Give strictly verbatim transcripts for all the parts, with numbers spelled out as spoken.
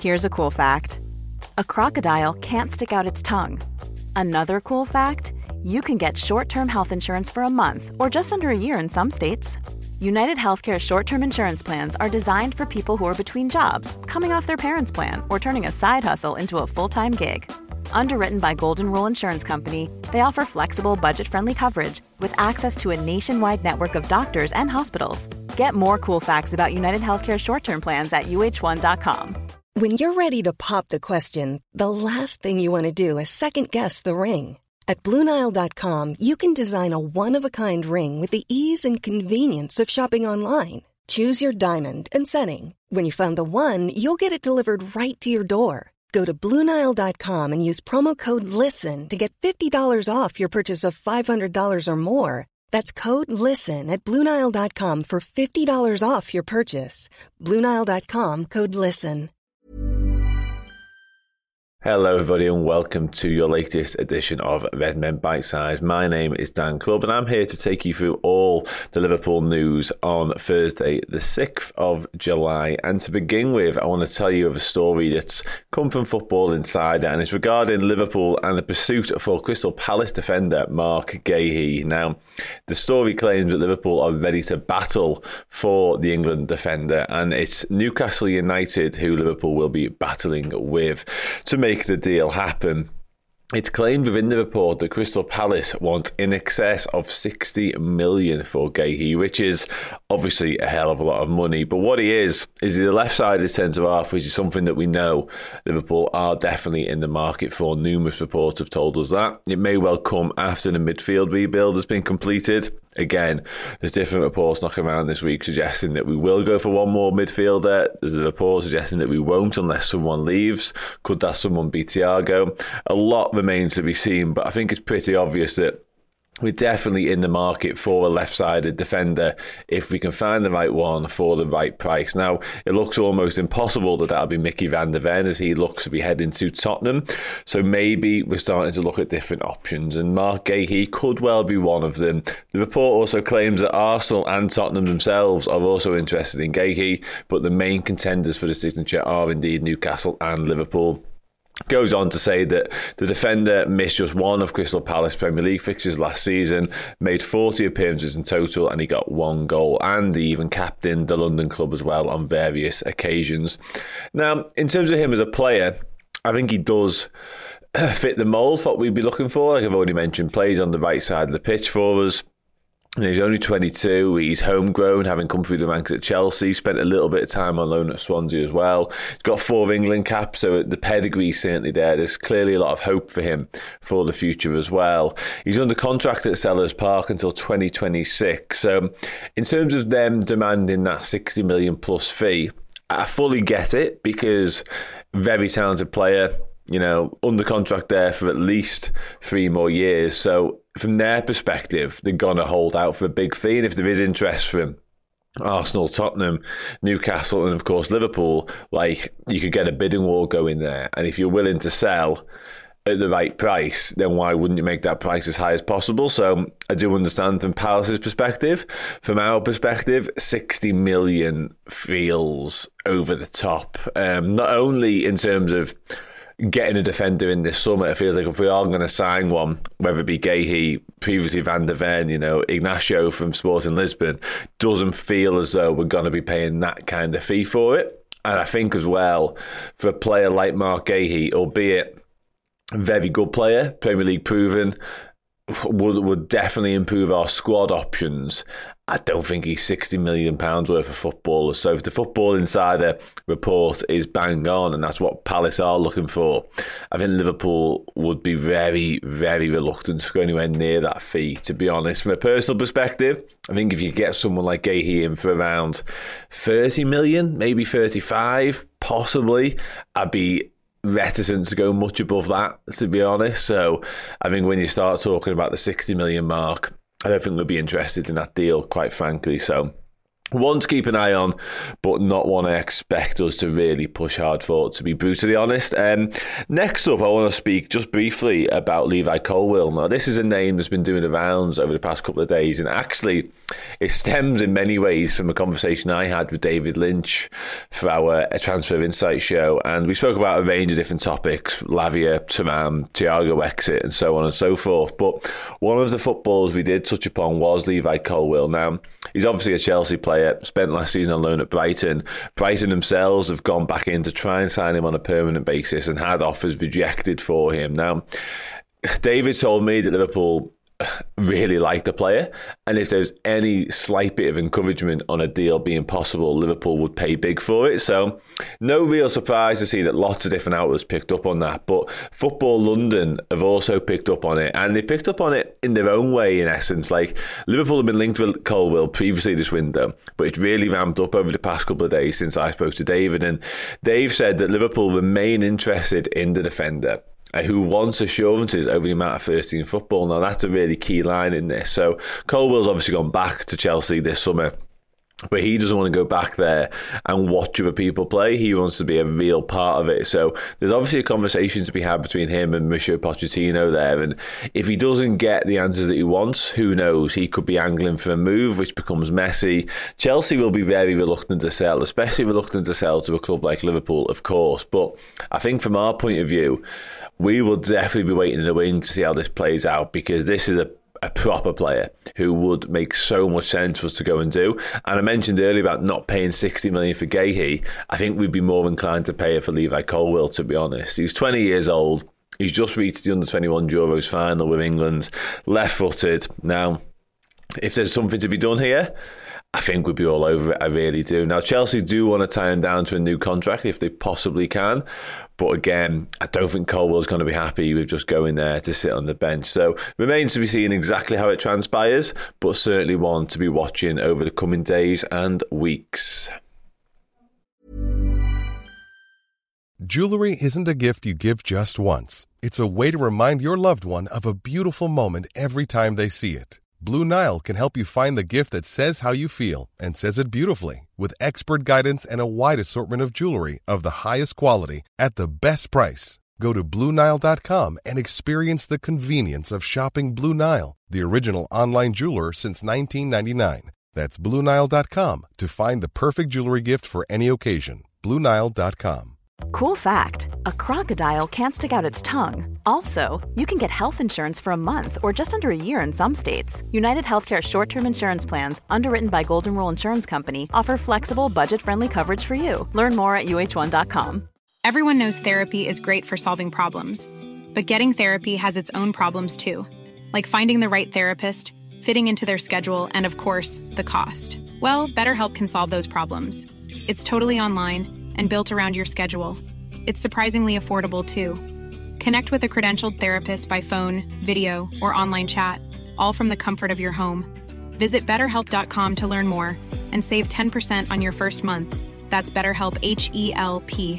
Here's a cool fact. A crocodile can't stick out its tongue. Another cool fact, you can get short-term health insurance for a month or just under a year in some states. United Healthcare short-term insurance plans are designed for people who are between jobs, coming off their parents' plan, or turning a side hustle into a full-time gig. Underwritten by Golden Rule Insurance Company, they offer flexible, budget-friendly coverage with access to a nationwide network of doctors and hospitals. Get more cool facts about United Healthcare short-term plans at U H one dot com. When you're ready to pop the question, the last thing you want to do is second-guess the ring. At Blue Nile dot com, you can design a one-of-a-kind ring with the ease and convenience of shopping online. Choose your diamond and setting. When you find the one, you'll get it delivered right to your door. Go to Blue Nile dot com and use promo code LISTEN to get fifty dollars off your purchase of five hundred dollars or more. That's code LISTEN at Blue Nile dot com for fifty dollars off your purchase. Blue Nile dot com, code LISTEN. Hello everybody and welcome to your latest edition of Red Men Bite Size. My name is Dan Clubb and I'm here to take you through all the Liverpool news on Thursday the sixth of July. And to begin with, I want to tell you of a story that's come from Football Insider and it's regarding Liverpool and the pursuit for Crystal Palace defender Marc Guéhi. Now, the story claims that Liverpool are ready to battle for the England defender and it's Newcastle United who Liverpool will be battling with to make the deal happen. It's claimed within the report that Crystal Palace want in excess of sixty million for Guéhi, which is obviously a hell of a lot of money. But what he is, is he's a left-sided centre-half, which is something that we know Liverpool are definitely in the market for. Numerous reports have told us that. It may well come after the midfield rebuild has been completed. Again, there's different reports knocking around this week suggesting that we will go for one more midfielder. There's a report suggesting that we won't unless someone leaves. Could that someone be Thiago? A lot remains to be seen, but I think it's pretty obvious that we're definitely in the market for a left-sided defender if we can find the right one for the right price. Now, it looks almost impossible that that'll be Mickey van der Ven as he looks to be heading to Tottenham. So maybe we're starting to look at different options, and Marc Guéhi could well be one of them. The report also claims that Arsenal and Tottenham themselves are also interested in Guéhi, but the main contenders for the signature are indeed Newcastle and Liverpool. Goes on to say that the defender missed just one of Crystal Palace Premier League fixtures last season, made forty appearances in total and he got one goal, and he even captained the London club as well on various occasions. Now, in terms of him as a player, I think he does fit the mould for what we'd be looking for. Like I've already mentioned, plays on the right side of the pitch for us. He's only twenty-two, he's homegrown, having come through the ranks at Chelsea, spent a little bit of time on loan at Swansea as well. He's got four England caps, so the pedigree's certainly there. There's clearly a lot of hope for him for the future as well. He's under contract at Sellers Park until twenty twenty-six. So in terms of them demanding that sixty million plus fee, I fully get it because very talented player, you know, under contract there for at least three more years. So from their perspective, they're going to hold out for a big fee. And if there is interest from Arsenal, Tottenham, Newcastle, and of course Liverpool, like, you could get a bidding war going there. And if you're willing to sell at the right price, then why wouldn't you make that price as high as possible? So I do understand from Palace's perspective. From our perspective, sixty million feels over the top. Um, not only in terms of getting a defender in this summer, it feels like if we are going to sign one, whether it be Guéhi, previously Van der Ven, you know, Ignacio from Sporting Lisbon, doesn't feel as though we're going to be paying that kind of fee for it. And I think as well, for a player like Marc Guéhi, albeit a very good player, Premier League proven, would would definitely improve our squad options. I don't think he's sixty million pounds worth of footballers. So if the Football Insider report is bang on, and that's what Palace are looking for, I think Liverpool would be very, very reluctant to go anywhere near that fee, to be honest. From a personal perspective, I think if you get someone like Guéhi in for around thirty million, maybe thirty-five, possibly, I'd be reticent to go much above that, to be honest. So I think when you start talking about the sixty million mark, I don't think we'll be interested in that deal, quite frankly. So one to keep an eye on, but not one I expect us to really push hard for, to be brutally honest. Um, next up, I want to speak just briefly about Levi Colwill. Now, this is a name that's been doing the rounds over the past couple of days, and actually it stems in many ways from a conversation I had with David Lynch for our Transfer Insight show, and we spoke about a range of different topics: Lavia, Thuram, Thiago exit, and so on and so forth. But one of the footballers we did touch upon was Levi Colwill. Now, he's obviously a Chelsea player, spent last season on loan at Brighton. Brighton themselves have gone back in to try and sign him on a permanent basis and had offers rejected for him. Now, David told me that Liverpool really like the player, and if there's any slight bit of encouragement on a deal being possible, Liverpool would pay big for it. So no real surprise to see that lots of different outlets picked up on that, but Football London have also picked up on it, and they picked up on it in their own way, in essence. Like, Liverpool have been linked with Colwill previously this window, but it's really ramped up over the past couple of days since I spoke to David, and Dave said that Liverpool remain interested in the defender, who wants assurances over the amount of first team football. Now, that's a really key line in this. So Colwill's obviously gone back to Chelsea this summer, but he doesn't want to go back there and watch other people play. He wants to be a real part of it. So there's obviously a conversation to be had between him and Mauricio Pochettino there. And if he doesn't get the answers that he wants, who knows? He could be angling for a move, which becomes messy. Chelsea will be very reluctant to sell, especially reluctant to sell to a club like Liverpool, of course. But I think from our point of view, we will definitely be waiting in the wing to see how this plays out, because this is a a proper player who would make so much sense for us to go and do. And I mentioned earlier about not paying sixty million for Guéhi. I think we'd be more inclined to pay it for Levi Colwill, to be honest. He's twenty years old. He's just reached the under twenty-one Euros final with England, left-footed. Now, if there's something to be done here, I think we'd be all over it. I really do. Now, Chelsea do want to tie him down to a new contract if they possibly can. But again, I don't think Colwill's going to be happy with just going there to sit on the bench. So remains to be seen exactly how it transpires, but certainly one to be watching over the coming days and weeks. Jewelry isn't a gift you give just once. It's a way to remind your loved one of a beautiful moment every time they see it. Blue Nile can help you find the gift that says how you feel and says it beautifully, with expert guidance and a wide assortment of jewelry of the highest quality at the best price. Go to Blue Nile dot com and experience the convenience of shopping Blue Nile, the original online jeweler since nineteen ninety-nine. That's Blue Nile dot com to find the perfect jewelry gift for any occasion. Blue Nile dot com. Cool fact, a crocodile can't stick out its tongue. Also, you can get health insurance for a month or just under a year in some states. United Healthcare short-term insurance plans, underwritten by Golden Rule Insurance Company, offer flexible, budget-friendly coverage for you. Learn more at U H one dot com. Everyone knows therapy is great for solving problems, but getting therapy has its own problems too, like finding the right therapist, fitting into their schedule, and of course, the cost. Well, BetterHelp can solve those problems. It's totally online and built around your schedule. It's surprisingly affordable, too. Connect with a credentialed therapist by phone, video, or online chat, all from the comfort of your home. Visit better help dot com to learn more and save ten percent on your first month. That's BetterHelp, H E L P.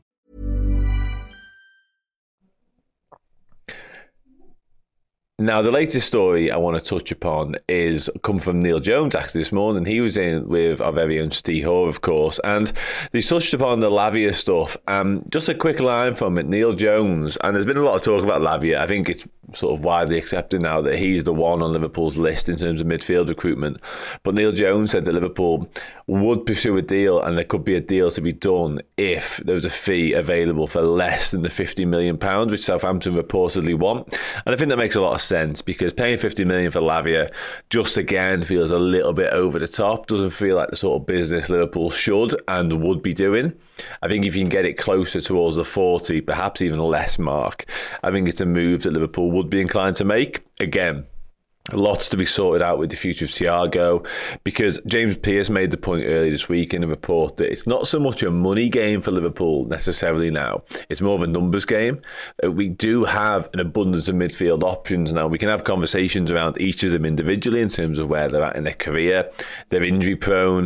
Now, the latest story I want to touch upon is come from Neil Jones, actually, this morning. He was in with our very own Steve Hoare, of course, and they touched upon the Lavia stuff. Um, just a quick line from it, Neil Jones, and there's been a lot of talk about Lavia. I think it's sort of widely accepted now that he's the one on Liverpool's list in terms of midfield recruitment. But Neil Jones said that Liverpool would pursue a deal, and there could be a deal to be done if there was a fee available for less than the fifty million pounds, which Southampton reportedly want. And I think that makes a lot of sense, because paying fifty million pounds for Lavia just again feels a little bit over the top. Doesn't feel like the sort of business Liverpool should and would be doing. I think if you can get it closer towards the forty, perhaps even less mark, I think it's a move that Liverpool would be inclined to make. Again, lots to be sorted out with the future of Thiago, because James Pearce made the point earlier this week in a report that it's not so much a money game for Liverpool necessarily now. It's more of a numbers game. We do have an abundance of midfield options now. We can have conversations around each of them individually in terms of where they're at in their career. They're injury prone.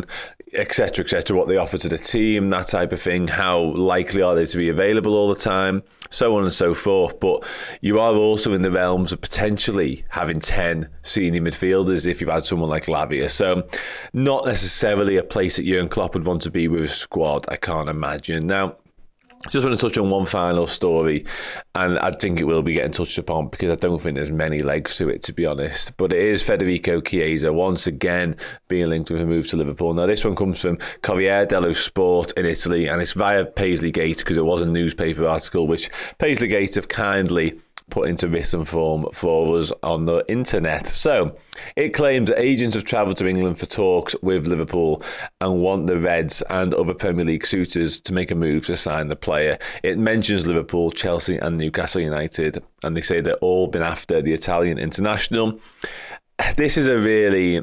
et cetera, et cetera, what they offer to the team, that type of thing, how likely are they to be available all the time, so on and so forth. But you are also in the realms of potentially having ten senior midfielders if you've had someone like Lavia. So not necessarily a place that Jurgen Klopp would want to be with a squad, I can't imagine. Now, just want to touch on one final story, and I think it will be getting touched upon because I don't think there's many legs to it, to be honest. But it is Federico Chiesa once again being linked with a move to Liverpool. Now, this one comes from Corriere dello Sport in Italy, and it's via Paisley-Gate because it was a newspaper article which Paisley-Gate have kindly put into written form for us on the internet. So it claims that agents have travelled to England for talks with Liverpool and want the Reds and other Premier League suitors to make a move to sign the player. It mentions Liverpool, Chelsea and Newcastle United, and they say they've all been after the Italian international. This is a really...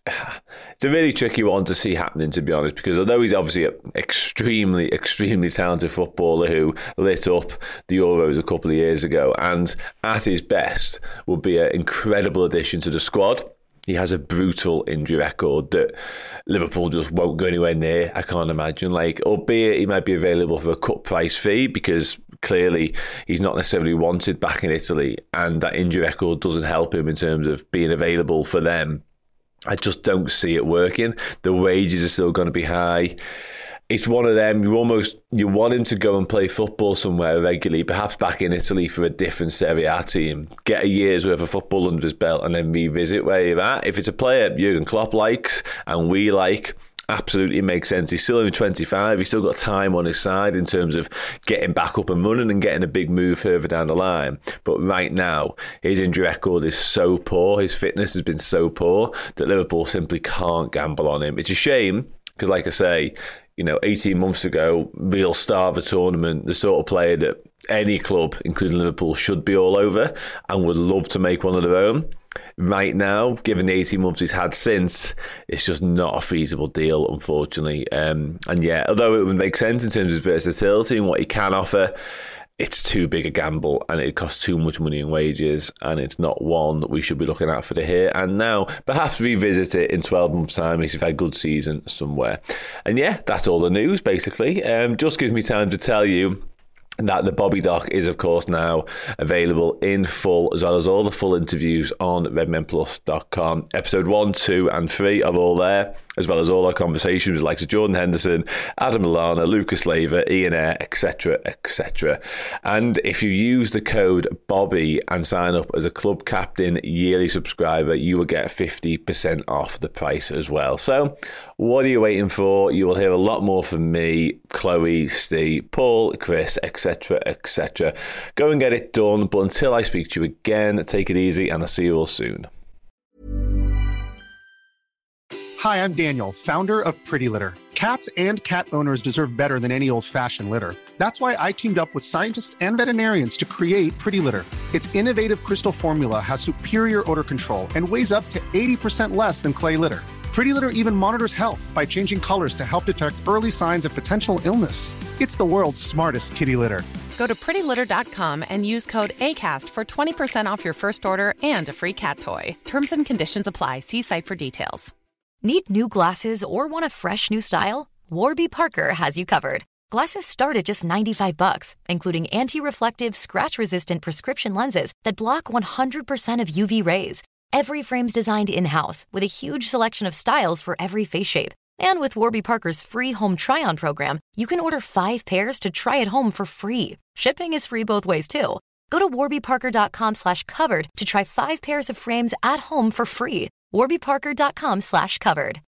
It's a really tricky one to see happening, to be honest, because although he's obviously an extremely, extremely talented footballer who lit up the Euros a couple of years ago and at his best would be an incredible addition to the squad, he has a brutal injury record that Liverpool just won't go anywhere near, I can't imagine. Like, albeit he might be available for a cut price fee because clearly he's not necessarily wanted back in Italy and that injury record doesn't help him in terms of being available for them. I just don't see it working. The wages are still going to be high. It's one of them, you almost, you want him to go and play football somewhere regularly, perhaps back in Italy for a different Serie A team, get a year's worth of football under his belt and then revisit where you're at. If it's a player Jurgen Klopp likes and we like, absolutely makes sense. He's still only twenty-five. He's still got time on his side in terms of getting back up and running and getting a big move further down the line. But right now, his injury record is so poor. His fitness has been so poor that Liverpool simply can't gamble on him. It's a shame because, like I say, you know, eighteen months ago, real star of a tournament, the sort of player that any club, including Liverpool, should be all over and would love to make one of their own. Right now, given the eighteen months he's had since, it's just not a feasible deal, unfortunately. Um, and yeah, although it would make sense in terms of versatility and what he can offer, it's too big a gamble and it costs too much money in wages, and it's not one that we should be looking at for the here and now. Perhaps revisit it in twelve months' time if you've had a good season somewhere. And yeah, that's all the news, basically. Um, just gives me time to tell you that the Bobby Doc is, of course, now available in full, as well as all the full interviews on redmen plus dot com. Episode one, two, and three are all there, as well as all our conversations with the likes of Jordan Henderson, Adam Lallana, Lucas Leiva, Ian Eyre, et cetera, et cetera. And if you use the code Bobby and sign up as a Club Captain yearly subscriber, you will get fifty percent off the price as well. So what are you waiting for? You will hear a lot more from me, Chloe, Steve, Paul, Chris, et cetera, et cetera. Go and get it done. But until I speak to you again, take it easy, and I'll see you all soon. Hi, I'm Daniel, founder of Pretty Litter. Cats and cat owners deserve better than any old-fashioned litter. That's why I teamed up with scientists and veterinarians to create Pretty Litter. Its innovative crystal formula has superior odor control and weighs up to eighty percent less than clay litter. Pretty Litter even monitors health by changing colors to help detect early signs of potential illness. It's the world's smartest kitty litter. Go to pretty litter dot com and use code ACAST for twenty percent off your first order and a free cat toy. Terms and conditions apply. See site for details. Need new glasses or want a fresh new style? Warby Parker has you covered. Glasses start at just ninety-five bucks, including anti-reflective, scratch-resistant prescription lenses that block one hundred percent of U V rays. Every frame's designed in-house with a huge selection of styles for every face shape. And with Warby Parker's free home try-on program, you can order five pairs to try at home for free. Shipping is free both ways, too. Go to warby parker dot com slash covered to try five pairs of frames at home for free. warby parker dot com slash covered.